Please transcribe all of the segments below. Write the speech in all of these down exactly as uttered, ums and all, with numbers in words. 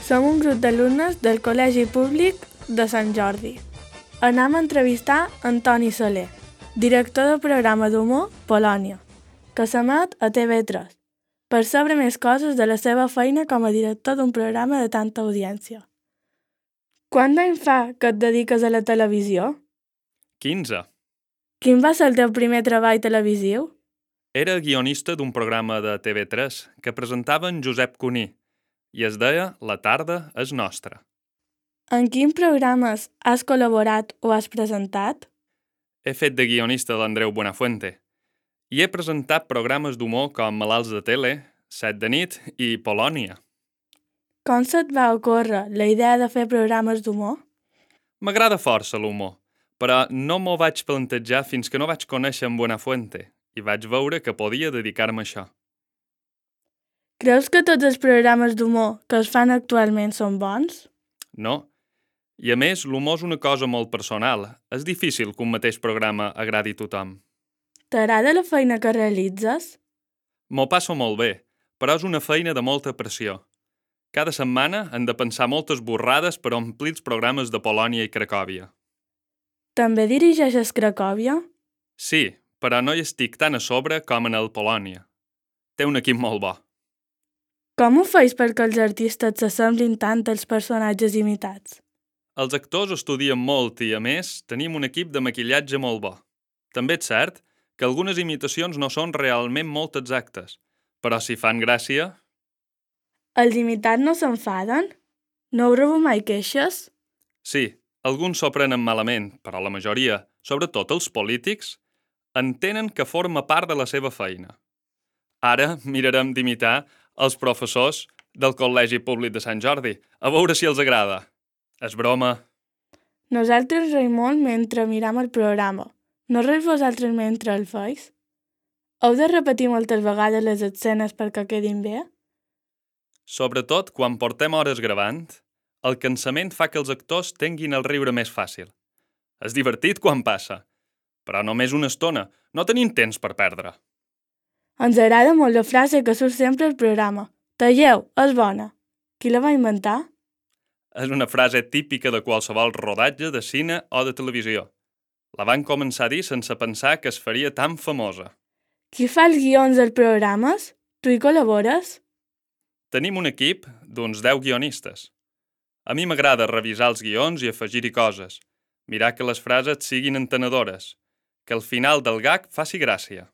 Som un grup d'alumnes del Col·legi Públic de Sant Jordi. Anem a entrevistar Antoni Soler, director del programa d'humor Polònia, que s'emet a T V tres, per saber més coses de la seva feina com a director d'un programa de tanta audiència. Quant d'any fa que et dediques a la televisió? quinze. Quin va ser el teu primer treball televisiu? Era guionista d'un programa de T V tres que presentava en Josep Cuní i es deia La tarda és nostra. En quins programes has col·laborat o has presentat? He fet de guionista de l'Andreu Buenafuente i he presentat programes d'humor com Malalts de tele, Set de nit i Polònia. Com se't va ocórrer la idea de fer programes d'humor? M'agrada força l'humor, però no m'ho vaig plantejar fins que no vaig conèixer en Buenafuente i vaig veure que podia dedicar-me a això. Creus que tots els programes d'humor que es fan actualment són bons? No. I a més, l'humor és una cosa molt personal. És difícil que un mateix programa agradi a tothom. T'agrada la feina que realitzes? M'ho passo molt bé, però és una feina de molta pressió. Cada setmana hem de pensar moltes borrades per omplir els programes de Polònia i Cracòvia. També dirigeixes Cracòvia? Sí, però no hi estic tan a sobre com en el Polònia. Té un equip molt bo. Com ho feis perquè els artistes s'assemblin tant als personatges imitats? Els actors estudien molt i, a més, tenim un equip de maquillatge molt bo. També és cert que algunes imitacions no són realment molt exactes, però si fan gràcia... Els imitats no s'enfaden? No heu rebut mai queixes? Sí, alguns s'ho prenen malament, però la majoria, sobretot els polítics, entenen que forma part de la seva feina. Ara mirarem d'imitar els professors del Col·legi Públic de Sant Jordi, a veure si els agrada. És broma. Nosaltres reim molt mentre miram el programa. No reis vosaltres mentre el feis? Heu de repetir moltes vegades les escenes perquè quedin bé? Sobretot quan portem hores gravant, el cansament fa que els actors tinguin el riure més fàcil. És divertit quan passa, però només una estona. No tenim temps per perdre. Ens agrada molt la frase que surt sempre al programa. Talleu, és bona. Qui la va inventar? És una frase típica de qualsevol rodatge de cine o de televisió. La van començar a dir sense pensar que es faria tan famosa. Qui fa els guions dels programes? Tu hi col·labores? Tenim un equip d'uns deu guionistes. A mi m'agrada revisar els guions i afegir-hi coses, mirar que les frases siguin entenedores, que al final del gag faci gràcia.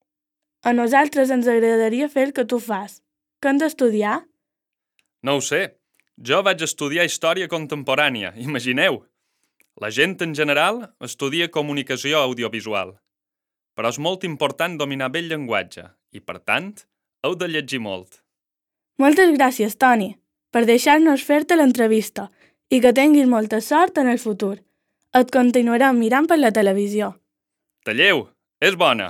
A nosaltres ens agradaria fer el que tu fas. Què hem d'estudiar? No ho sé. Jo vaig estudiar història contemporània, imagineu. La gent en general estudia comunicació audiovisual. Però és molt important dominar bé el llenguatge i, per tant, heu de llegir molt. Moltes gràcies, Toni, per deixar-nos fer-te l'entrevista i que tinguis molta sort en el futur. Et continuarem mirant per la televisió. Talleu! És bona!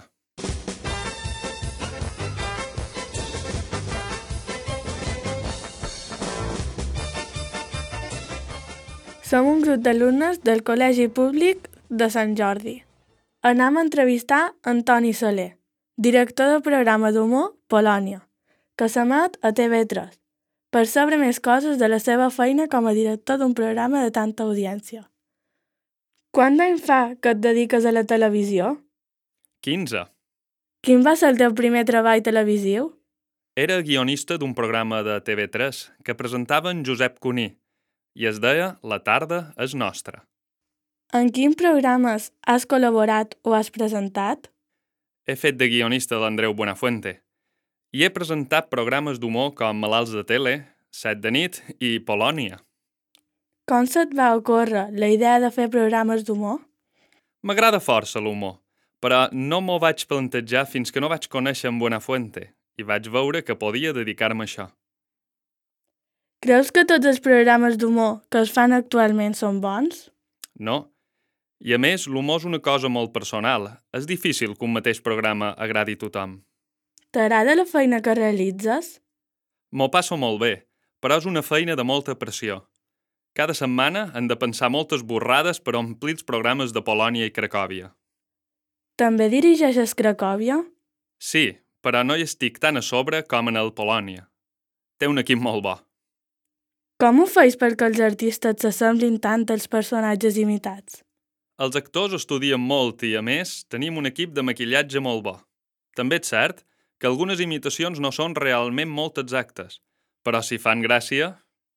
Som un grup d'alumnes del Col·legi Públic de Sant Jordi. Anem a entrevistar Antoni Soler, director del programa d'humor Polònia, que s'emet a T V tres, per saber més coses de la seva feina com a director d'un programa de tanta audiència. Quant d'any fa que et dediques a la televisió? quinze. Quin va ser el teu primer treball televisiu? Era guionista d'un programa de T V tres que presentava en Josep Cuní i es deia La tarda és nostra. En quins programes has col·laborat o has presentat? He fet de guionista de l'Andreu Buenafuente i he presentat programes d'humor com Malalts de tele, Set de nit i Polònia. Com se't va ocórrer la idea de fer programes d'humor? M'agrada força l'humor, però no m'ho vaig plantejar fins que no vaig conèixer en Buenafuente i vaig veure que podia dedicar-me a això. Creus que tots els programes d'humor que es fan actualment són bons? No. I a més, l'humor és una cosa molt personal. És difícil que un mateix programa agradi a tothom. T'agrada la feina que realitzes? M'ho passo molt bé, però és una feina de molta pressió. Cada setmana hem de pensar moltes borrades per omplir els programes de Polònia i Cracòvia. També dirigeixes Cracòvia? Sí, però no hi estic tan a sobre com en el Polònia. Té un equip molt bo. Com ho feis perquè els artistes s'assemblin tant als personatges imitats? Els actors estudien molt i, a més, tenim un equip de maquillatge molt bo. També és cert que algunes imitacions no són realment molt exactes, però si fan gràcia...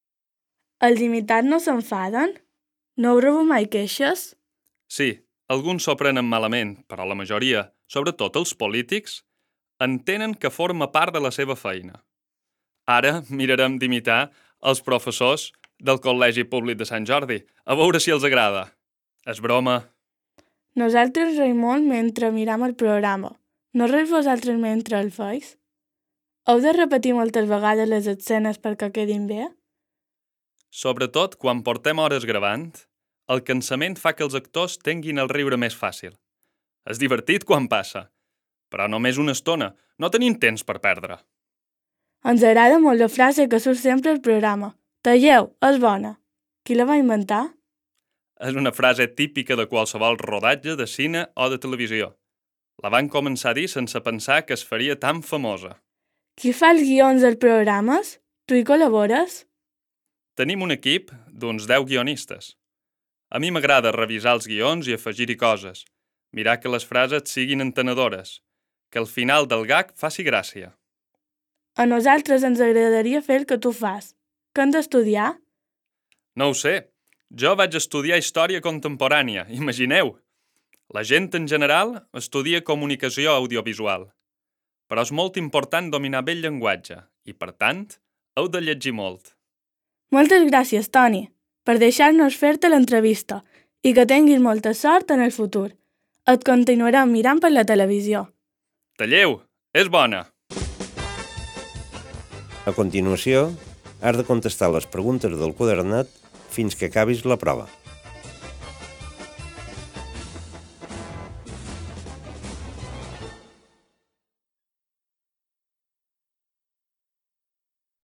Els imitats no s'enfaden? No heu rebut mai queixes? Sí, alguns s'ho prenen malament, però la majoria, sobretot els polítics, entenen que forma part de la seva feina. Ara mirarem d'imitar els professors del Col·legi Públic de Sant Jordi, a veure si els agrada. És broma. Nosaltres reim molt mentre miram el programa. No reis vosaltres mentre el feis? Heu de repetir moltes vegades les escenes perquè quedin bé? Sobretot quan portem hores gravant, el cansament fa que els actors tinguin el riure més fàcil. És divertit quan passa, però només una estona, no tenim temps per perdre. Ens agrada molt la frase que surt sempre al programa. Talleu, és bona. Qui la va inventar? És una frase típica de qualsevol rodatge de cine o de televisió. La van començar a dir sense pensar que es faria tan famosa. Qui fa els guions dels programes? Tu hi col·labores? Tenim un equip d'uns deu guionistes. A mi m'agrada revisar els guions i afegir-hi coses, mirar que les frases siguin entenedores, que al final del gag faci gràcia. A nosaltres ens agradaria fer el que tu fas. Què hem d'estudiar? No ho sé. Jo vaig estudiar història contemporània, imagineu. La gent en general estudia comunicació audiovisual. Però és molt important dominar bé el llenguatge i, per tant, heu de llegir molt. Moltes gràcies, Toni, per deixar-nos fer-te l'entrevista i que tinguis molta sort en el futur. Et continuarem mirant per la televisió. Talleu, és bona! A continuació, has de contestar les preguntes del quadernat fins que acabis la prova.